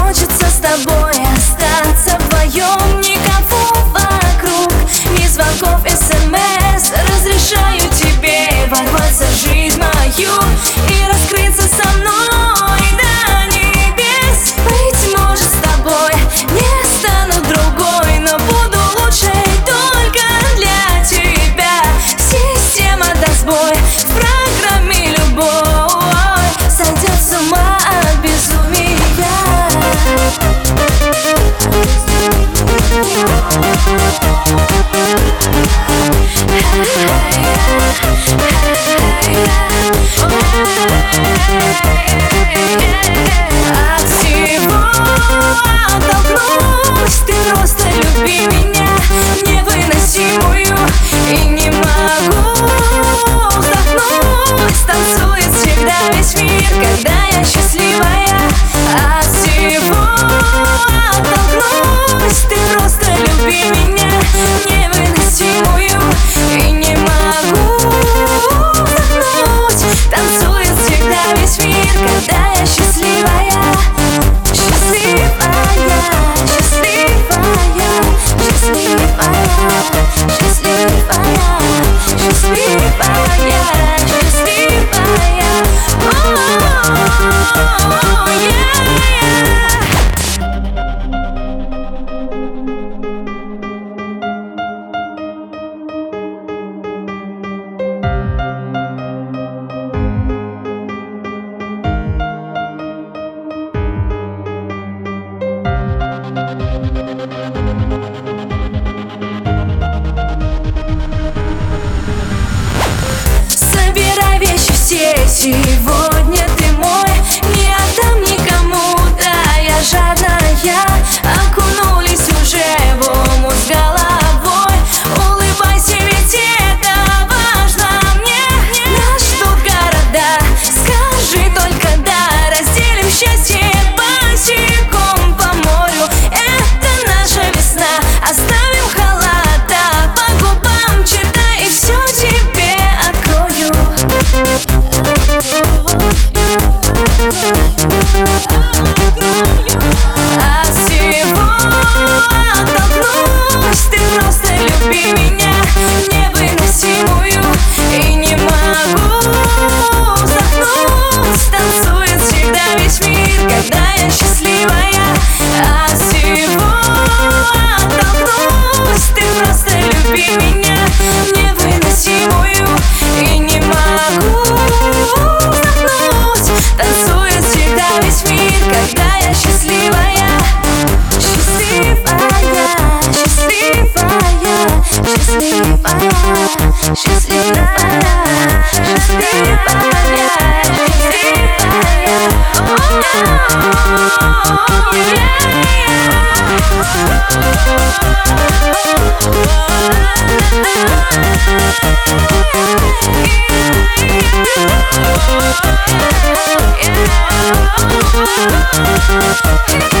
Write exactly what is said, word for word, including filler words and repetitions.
хочется с тобой остаться вдвоем. Никого вокруг, ни звонков, смс. Разрешаю тебе ворваться в жизнь мою и раскрыться со мной до небес. Быть может, с тобой не стану другой, но буду лучшей только для тебя. Система даст сбой в программе любой, сойдет с ума от безумия. От всего оттолкнусь, ты просто люби меня невыносимую, и не могу вздохнуть. Танцует всегда весь мир, когда я счастливая. От всего оттолкнусь, ты просто люби меня невыносимую, и не могу вздохнуть. Танцует всегда весь мир, когда я счастливая. Счастливая, счастливая, счастливая, счастливая, счастливая, счастливая. О-о-о, yeah. Собирай вещи все, сегодня ты мой. Не отдам никому, да, я жадная. Окунулись уже в омут с головой. Улыбайся, ведь это важно мне. Нас ждут города, скажи только да. Разделим счастье босиком по морю. Это наша весна, оставим халата. По губам чертай, и все тебе открою. От всего оттолкнусь, ты просто люби меня невыносимую, и не могу вздохнуть. Танцует всегда весь мир, когда я счастливая. От всего оттолкнусь, ты просто люби меня невыносимую, и не могу вздохнуть. Танцует всегда весь мир, когда я счастливая. Счастливая, счастливая, счастливая, счастливая, счастливая, счастливая. О-о-о, yeah.